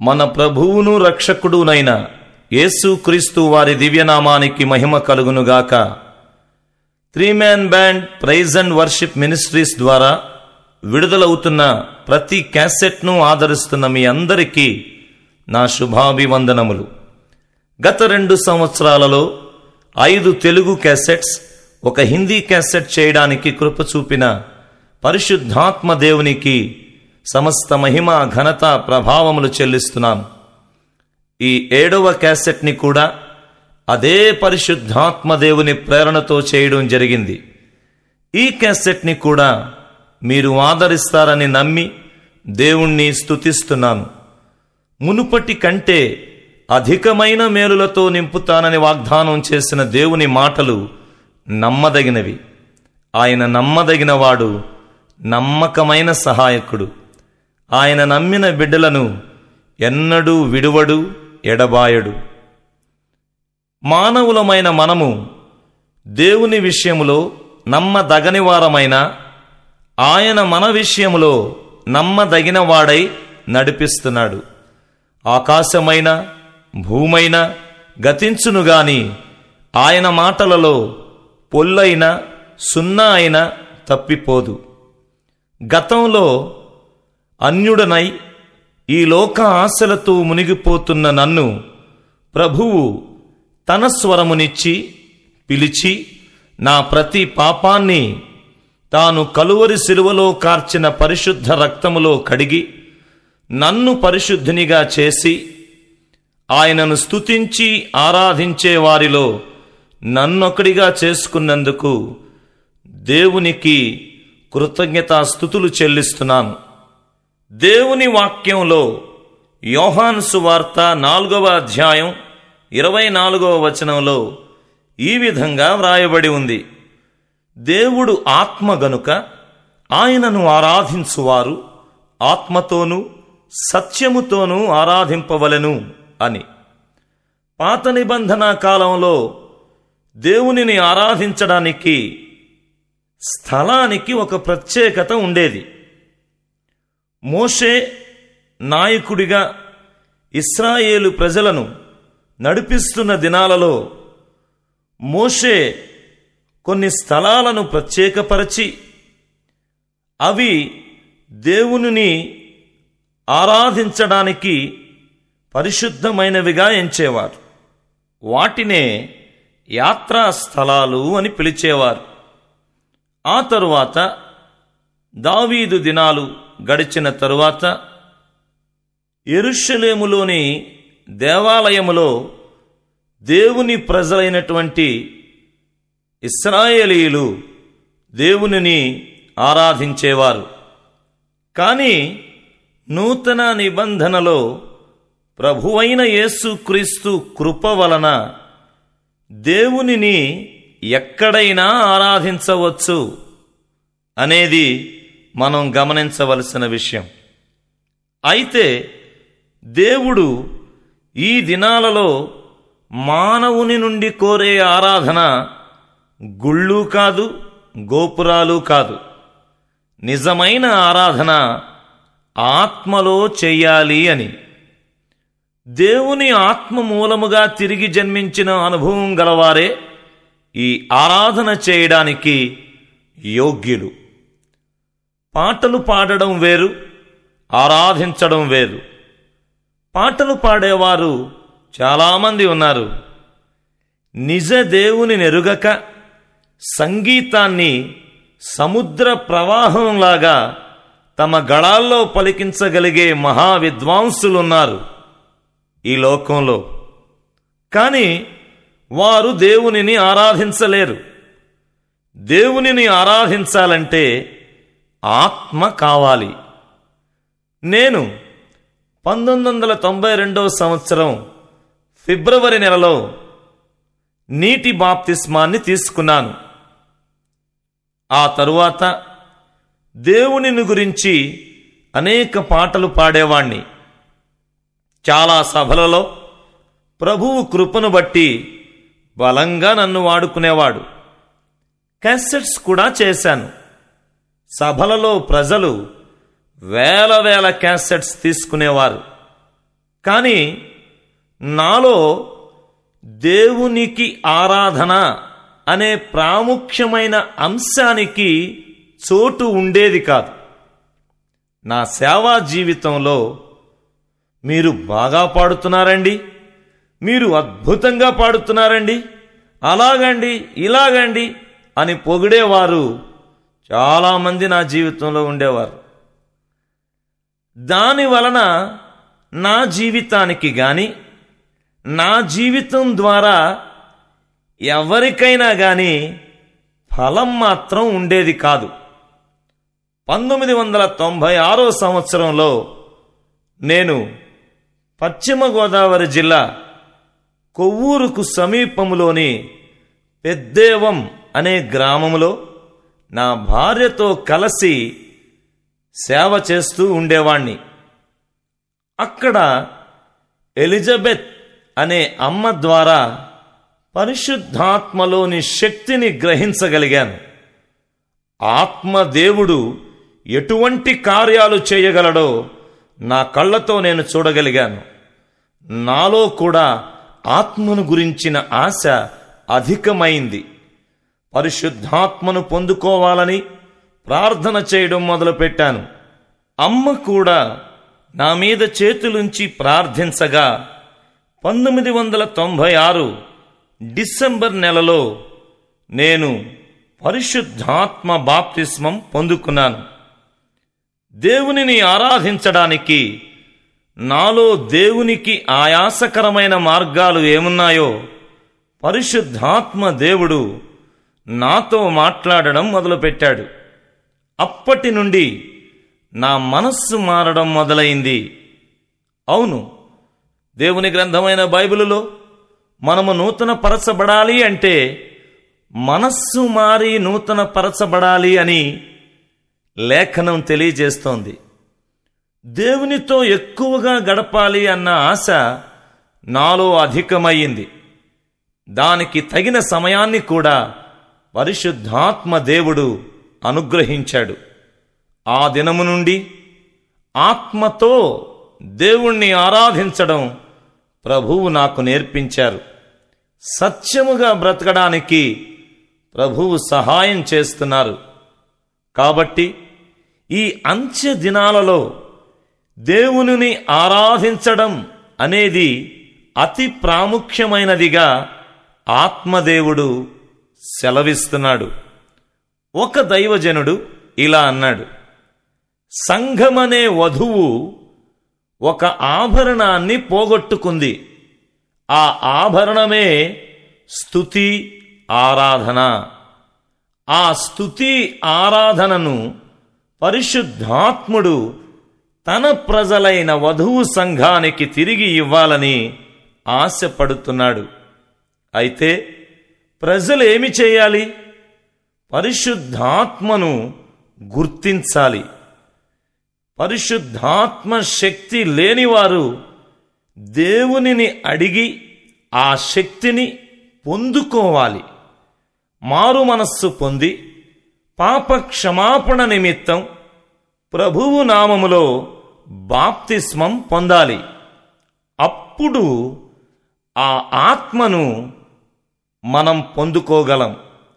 మన ప్రభువును రక్షకుడునైన యేసుక్రీస్తు వారి దివ్యనామానికి మహిమ కలుగునుగాక. 3 Man band praise and worship ministries ద్వారా విడుదలవుతున్న ప్రతి క్యాసెట్ను ఆదరిస్తున్న మీ అందరికీ నా శుభాభివందనములు. గత 2 సంవత్సరాలలో 5 తెలుగు క్యాసెట్స్, 1 హిందీ క్యాసెట్ చేయడానికి కృప చూపిన పరిశుద్ధాత్మ దేవునికి సమస్త మహిమ, ఘనత, ప్రభావములు చెల్లిస్తున్నాను. ఈ 7వ క్యాసెట్ని కూడా అదే పరిశుద్ధాత్మ దేవుని ప్రేరణతో చేయడం జరిగింది. ఈ క్యాసెట్ని కూడా మీరు ఆదరిస్తారని నమ్మి దేవుణ్ణి స్తుతిస్తున్నాను. మునుపటి కంటే అధికమైన మేలులతో నింపుతానని వాగ్దానం చేసిన దేవుని మాటలు నమ్మదగినవి. ఆయన నమ్మదగినవాడు, నమ్మకమైన సహాయకుడు. ఆయన నమ్మిన బిడ్డలను ఎన్నడూ విడువడు, ఎడబాయడు. మానవులమైన మనము దేవుని విషయములో నమ్మదగని వారమైన ఆయన మన విషయములో నమ్మదగిన వాడై నడిపిస్తున్నాడు. ఆకాశమైన భూమైన గతించునుగాని ఆయన మాటలలో పొల్లైన సున్నా అయినా తప్పిపోదు. గతంలో అన్యుడనై ఈ లోక ఆశలతో మునిగిపోతున్న నన్ను ప్రభువు తన స్వరమునిచ్చి పిలిచి నా ప్రతి పాపాన్ని తాను కలువరి శిలువలో కార్చిన పరిశుద్ధ రక్తములో కడిగి నన్ను పరిశుద్ధినిగా చేసి ఆయనను స్తుతించి ఆరాధించే వారిలో నన్నొకడిగా చేసుకున్నందుకు దేవునికి కృతజ్ఞతాస్తుతులు చెల్లిస్తున్నాను. దేవుని వాక్యంలో యోహాను సువార్త 4వ అధ్యాయం 24వ వచనంలో ఈ విధంగా వ్రాయబడి ఉంది: దేవుడు ఆత్మ గనుక ఆయనను ఆరాధించువారు ఆత్మతోనూ సత్యముతోనూ ఆరాధింపవలెను అని. పాత నిబంధన కాలంలో దేవునిని ఆరాధించడానికి స్థలానికి ఒక ప్రత్యేకత ఉండేది. మోషే నాయకుడిగా ఇశ్రాయేలు ప్రజలను నడిపిస్తున్న దినాలలో మోషే కొన్ని స్థలాలను ప్రత్యేకపరచి అవి దేవునిని ఆరాధించడానికి పరిశుద్ధమైనవిగా ఎంచేవారు. వాటినే యాత్రా స్థలాలు అని పిలిచేవారు. ఆ తరువాత దావీదు దినాలు గడిచిన తరువాత యెరూషలేములోని దేవాలయములో దేవుని ప్రజలైనటువంటి ఇశ్రాయేలీయులు దేవునిని ఆరాధించేవారు. కానీ నూతన నిబంధనలో ప్రభువైన యేసుక్రీస్తు కృప వలన దేవునిని ఎక్కడైనా ఆరాధించవచ్చు అనేది మనం గమనించవలసిన విషయం. అయితే దేవుడు ఈ దినాలలో మానవుని నుండి కోరే ఆరాధన గుళ్ళు కాదు, గోపురాలు కాదు. నిజమైన ఆరాధన ఆత్మలో చెయ్యాలి అని. దేవుని ఆత్మ మూలముగా తిరిగి జన్మించిన అనుభవం గలవారే ఈ ఆరాధన చేయడానికి యోగ్యులు. పాటలు పాడడం వేరు, ఆరాధించడం వేరు. పాటలు పాడేవారు చాలామంది ఉన్నారు. నిజ దేవుని నెరుగక సంగీతాన్ని సముద్ర ప్రవాహంలాగా తమ గళాల్లో పలికించగలిగే మహావిద్వాంసులున్నారు ఈ లోకంలో. కానీ వారు దేవునిని ఆరాధించలేరు. దేవునిని ఆరాధించాలంటే ఆత్మ కావాలి. నేను 1992వ సంవత్సరం ఫిబ్రవరి నెలలో నీటి బాప్తిస్మాన్ని తీసుకున్నాను. ఆ తరువాత దేవునిని గురించి అనేక పాటలు పాడేవాణ్ణి. చాలా సభలలో ప్రభువు కృపను బట్టి బలంగా నన్ను వాడుకునేవాడు. క్యాసెట్స్ కూడా చేశాను. సభలలో ప్రజలు వేల క్యాసెట్స్ తీసుకునేవారు. కానీ నాలో దేవునికి ఆరాధన అనే ప్రాముఖ్యమైన అంశానికి చోటు ఉండేది కాదు. నా సేవా జీవితంలో మీరు బాగా పాడుతున్నారండి, మీరు అద్భుతంగా పాడుతున్నారండి, అలాగండి ఇలాగండి అని పొగిడేవారు చాలామంది నా జీవితంలో ఉండేవారు. దాని వలన నా జీవితానికి గాని, నా జీవితం ద్వారా ఎవరికైనా గాని ఫలం మాత్రం ఉండేది కాదు. 1996 సంవత్సరంలో నేను పశ్చిమ గోదావరి జిల్లా కొవ్వూరుకు సమీపంలోని పెద్దేవం అనే గ్రామంలో నా భార్యతో కలిసి సేవ చేస్తూ ఉండేవాణ్ణి. అక్కడ ఎలిజబెత్ అనే అమ్మ ద్వారా పరిశుద్ధాత్మలోని శక్తిని గ్రహించగలిగాను. ఆత్మదేవుడు ఎటువంటి కార్యాలు చేయగలడో నా కళ్ళతో నేను చూడగలిగాను. నాలో కూడా ఆత్మను గురించిన ఆశ అధికమైంది. పరిశుద్ధాత్మను పొందుకోవాలని ప్రార్థన చేయడం మొదలుపెట్టాను. అమ్మ కూడా నా మీద చేతులుంచి ప్రార్థించగా 1996 డిసెంబర్ నెలలో నేను పరిశుద్ధాత్మ బాప్తిస్మం పొందుకున్నాను. దేవునిని ఆరాధించడానికి నాలో దేవునికి ఆయాసకరమైన మార్గాలు ఏమున్నాయో పరిశుద్ధాత్మ దేవుడు నాతో మాట్లాడడం మొదలుపెట్టాడు. అప్పటి నుండి నా మనస్సు మారడం మొదలైంది. అవును, దేవుని గ్రంథమైన బైబిలులో మనము నూతన పరచబడాలి అంటే మనస్సు మారి నూతన పరచబడాలి అని లేఖనం తెలియజేస్తోంది. దేవునితో ఎక్కువగా గడపాలి అన్న ఆశ నాలో అధికమయ్యింది. దానికి తగిన సమయాన్ని కూడా పరిశుద్ధాత్మ దేవుడు అనుగ్రహించాడు. ఆ దినము నుండి ఆత్మతో దేవుణ్ణి ఆరాధించడం ప్రభువు నాకు నేర్పించారు. సత్యముగా బ్రతకడానికి ప్రభువు సహాయం చేస్తున్నారు. కాబట్టి ఈ అంత్య దినాలలో దేవునిని ఆరాధించడం అనేది అతి ప్రాముఖ్యమైనదిగా ఆత్మదేవుడు సెలవిస్తున్నాడు. ఒక దైవజనుడు ఇలా అన్నాడు, సంఘమనే వధువు ఒక ఆభరణాన్ని పోగొట్టుకుంది. ఆ ఆభరణమే స్తుతి ఆరాధన. ఆ స్తుతి ఆరాధనను పరిశుద్ధాత్ముడు తన ప్రజలైన వధువు సంఘానికి తిరిగి ఇవ్వాలని ఆశపడుతున్నాడు. అయితే ప్రజలు ఏమి చేయాలి? పరిశుద్ధాత్మను గుర్తించాలి. పరిశుద్ధాత్మ శక్తి లేనివారు దేవునిని అడిగి ఆ శక్తిని పొందుకోవాలి. మారు మనస్సు పొంది పాప క్షమాపణ నిమిత్తం ప్రభువు నామములో బాప్తిస్మం పొందాలి. అప్పుడు ఆ ఆత్మను మనం పొందుకోగలం.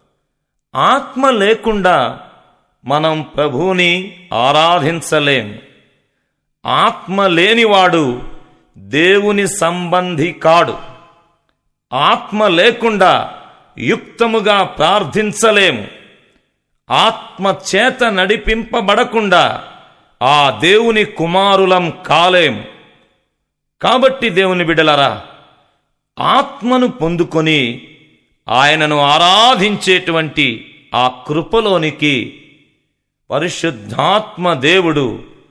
ఆత్మ లేకుండా మనం ప్రభువుని ఆరాధించలేం. ఆత్మ లేనివాడు దేవుని సంబంధి కాడు. ఆత్మ లేకుండా యుక్తముగా ప్రార్థించలేము. ఆత్మ చేత నడిపింపబడకుండా ఆ దేవుని కుమారులం కాలేము. కాబట్టి దేవుని బిడ్డలారా, ఆత్మను పొందుకొని ఆయనను ఆరాధించేటువంటి ఆ కృపలోనికి పరిశుద్ధాత్మ దేవుడు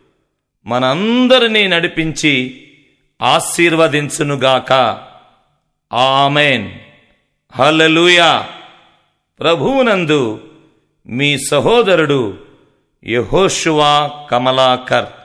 మనందరినీ నడిపించి ఆశీర్వదించునుగాక. ఆమేన్. హల్లెలూయా. ప్రభువునందు మీ సహోదరుడు యెహోషువ కమలాకర్.